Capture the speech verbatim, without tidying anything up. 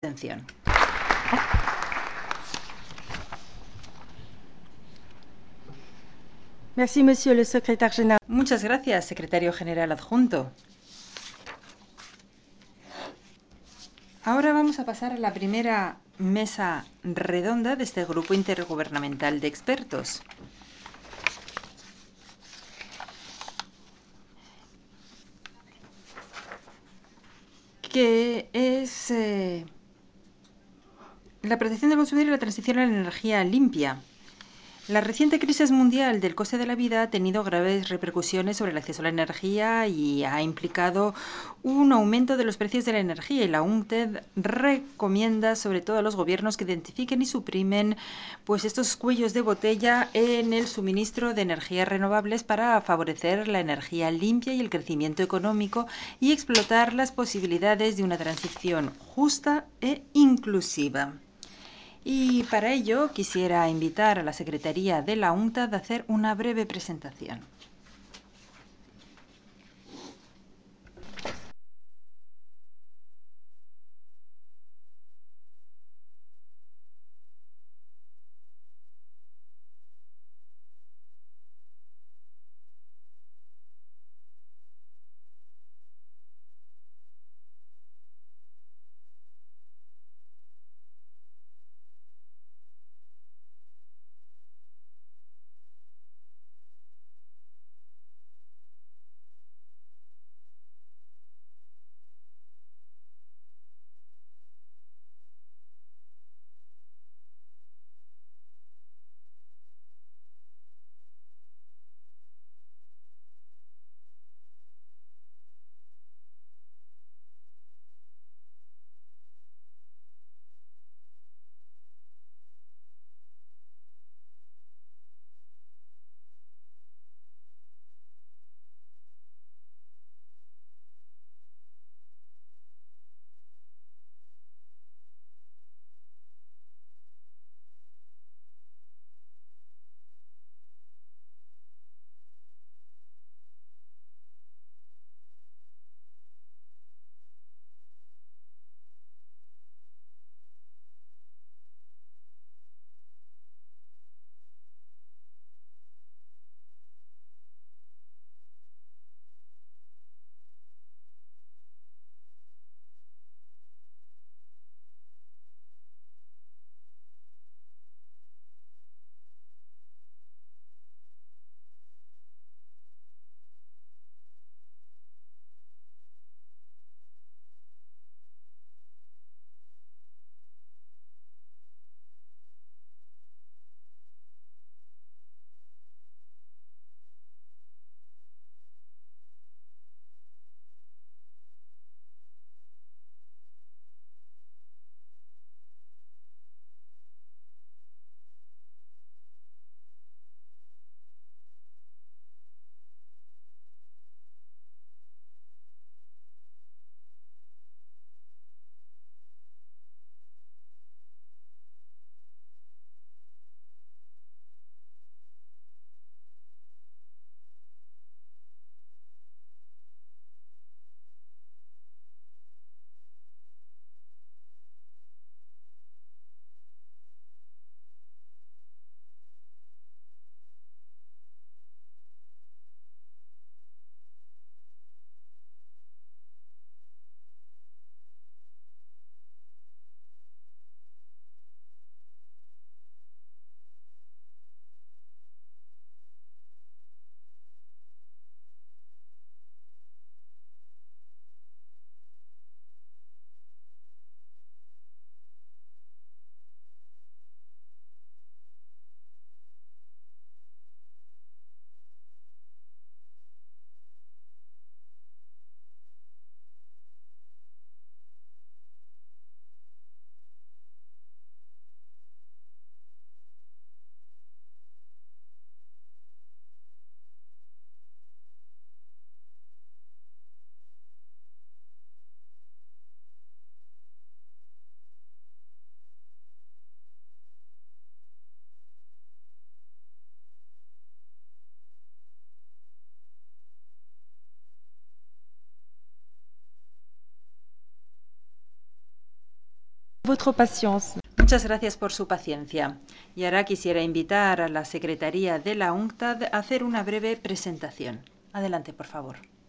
atención. Merci, Monsieur le Secrétaire Général. Muchas gracias, secretario general adjunto. Ahora vamos a pasar a la primera mesa redonda de este grupo intergubernamental de expertos. Que es eh, la protección del consumidor y la transición a la energía limpia. La reciente crisis mundial del coste de la vida ha tenido graves repercusiones sobre el acceso a la energía y ha implicado un aumento de los precios de la energía, y la UNCTAD recomienda sobre todo a los gobiernos que identifiquen y suprimen pues estos cuellos de botella en el suministro de energías renovables para favorecer la energía limpia y el crecimiento económico y explotar las posibilidades de una transición justa e inclusiva. Y para ello quisiera invitar a la Secretaría de la UNCTAD a hacer una breve presentación. Votre patience. Muchas gracias por su paciencia. Y ahora quisiera invitar a la Secretaría de la UNCTAD a hacer una breve presentación. Adelante, por favor.